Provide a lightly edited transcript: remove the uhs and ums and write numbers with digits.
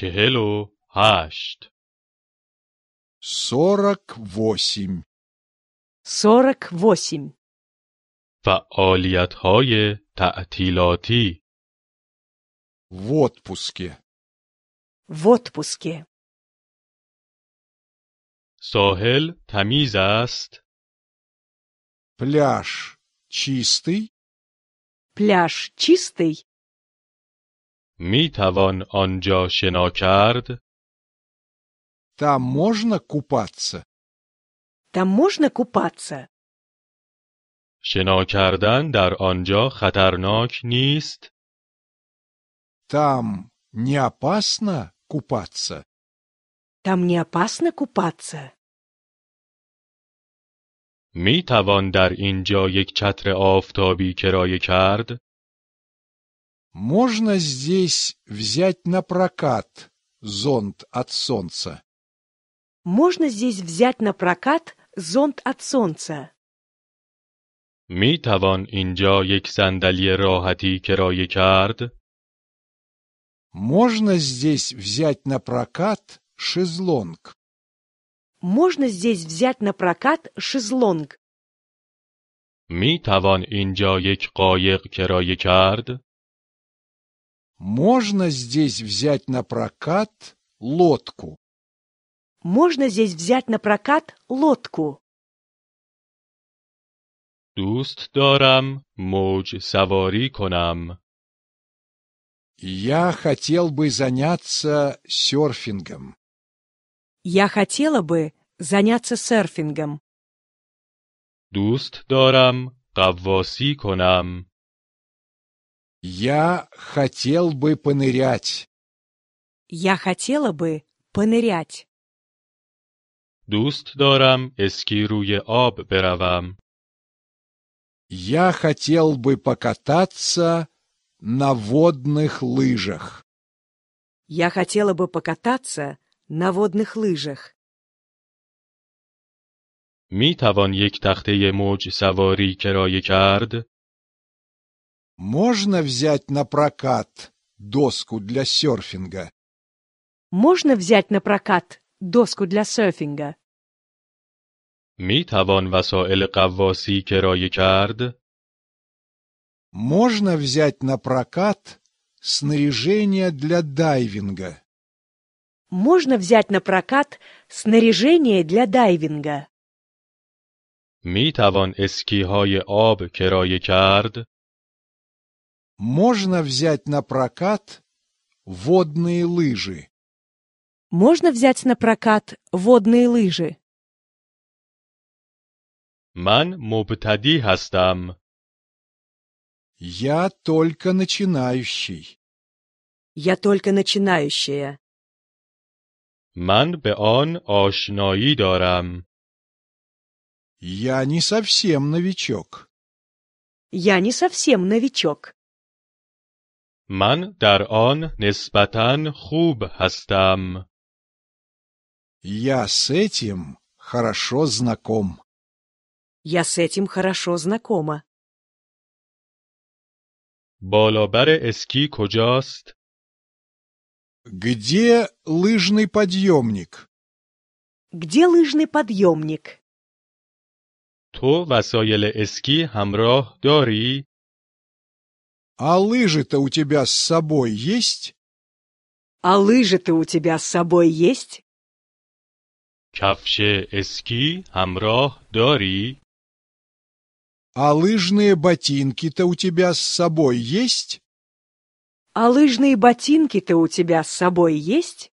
48 48. 48. فعالیت‌های تعطیلاتی В отпуске. В отпуске. ساحل تمیز است. Пляж чистый. Пляж чистый. می توان آنجا شنا کرد. Там можно купаться? Там можно купаться? شنا کردن در آنجا خطرناک نیست. Там не опасно купаться? Там не опасно купаться? می توان در اینجا یک چتر آفتابی کرایه کرد. Можно здесь взять на прокат зонт от солнца? Можно здесь взять на прокат зонт от солнца? می توان اینجا یک صندلی راحتی کرایه کرد. Можно здесь взять на прокат шезлонг? Можно здесь взять на прокат шезлонг? می توان اینجا یک قایق کرایه کرد. Можно здесь взять на прокат лодку? Можно здесь взять на прокат лодку? دوست دارم موج سواری کنم. Я хотел бы заняться серфингом. Я хотела бы заняться серфингом. دوست دارم غواصی کنم. Я хотел бы понырять. Я хотела бы понырять. دوست دارم اسکی روی آب بروم. Я хотел бы покататься на водных лыжах. Я хотела бы покататься на водных лыжах. می توان یک تخته موج سواری کرایه کرد. Можно взять на прокат доску для серфинга? Можно взять на прокат доску для серфинга? می توان وسایل غواصی کرایه کرد. Можно взять на прокат снаряжение для дайвинга? Можно взять на прокат снаряжение для дайвинга? می توان اسکی های آب کرایه کرد. Можно взять на прокат водные лыжи? Можно взять на прокат водные лыжи? من مبتدی هستم. Я только начинающий. Я только начинающая. من به آن آشنایی دارم. Я не совсем новичок. Я не совсем новичок. من در آن نسبتاً خوب هستم. Я с этим хорошо знаком. Я с этим хорошо знакома. بالابر اسکی کجاست؟ Где лыжный подъемник? Где лыжный подъемник? تو وسایل اسکی همراه داری؟ А лыжи-то у тебя с собой есть? А лыжи-то у тебя с собой есть? کفش اسکی همراه داری؟ А лыжные ботинки-то у тебя с собой есть? А лыжные ботинки-то у тебя с собой есть?